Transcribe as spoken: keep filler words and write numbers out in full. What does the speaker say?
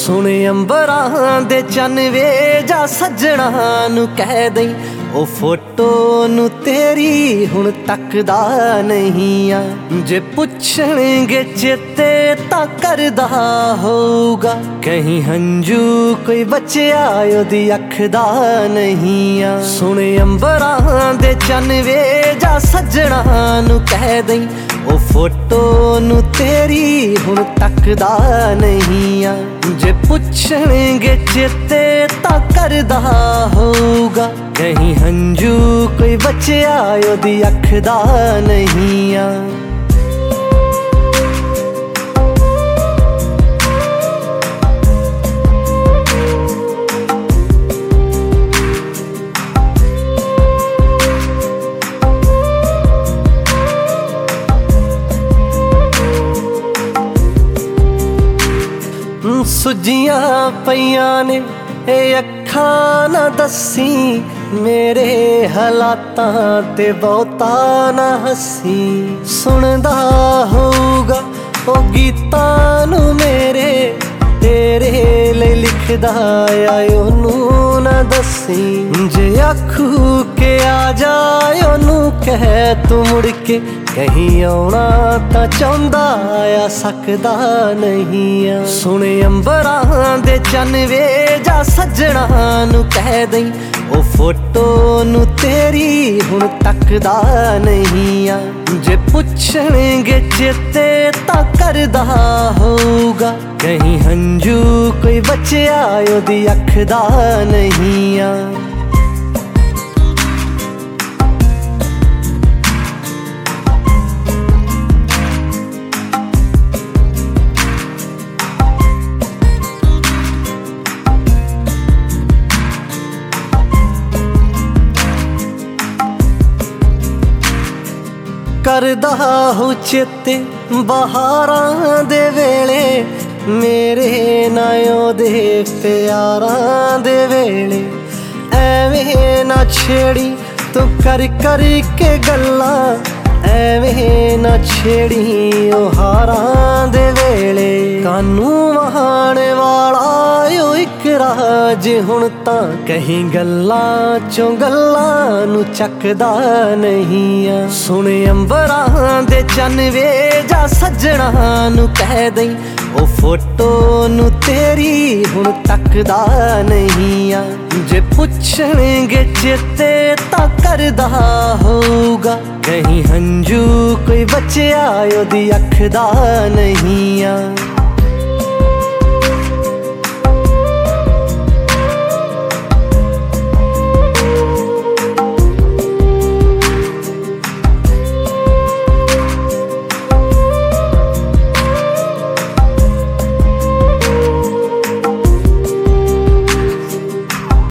सुन अंबरां दे चन वे जा सजना नू कह दई ओ फोटो नू तेरी हुण तकदा नहीं आ। जे पुछणगे चेते तां करदा होगा, कहीं हंजू कोई बचिया ओदी अख दा नहीं आ। सुन अंबरां दे चन वे जा सजना नू कह दई ओ फोटो नू तेरी हुण तकदा नहीं आ। जे पुछणगे चेते तां करदा होगा, कहीं हंजू कोई बचिया ओदी अख दा नहीं आ। सुजियां पईयां ने ए अखां ना दसी, मेरे हालातां ते बहुता ना हसी। सुनदा होगा ओ गीतां नू मेरे, तेरे ले लिखदा आ ओनू ना दसी। जे आखू के आ जाए ओनू कह तू मुड़ के, कहीं आउणा तां चाहुंदा आ सकदा नहीं आ। सुन अंबरां दे चन वे जा सजना नू कह दई ओ फोटो नू तेरी हुण तकदा नहीं आ। जे पुछणगे चेते तां करदा होगा, कहीं हंजू कोई बचिया ओदी अख दा नहीं आ। करदा हो चेते बहारां दे वेले, मेरे नायों दे प्यारां दे वेले। एवें ना छेड़ी तू कर कर के गल्लां, एवें ना छेड़ी ओ हारां दे वेले। कानू वहाणे वाला ओ इक राज हुण तां, कहीं गल्लां चों गल्लां नू चकदा नहीं आ। सुन अंबरां दे चन वे जा सजना नू कह दई ओ फोटो नू तेरी हुण तकदा नहीं आ। जे पुछणगे चेते तां करदा होगा, कहीं हंजू कोई बचिया ओदी अख दा नहीं आ।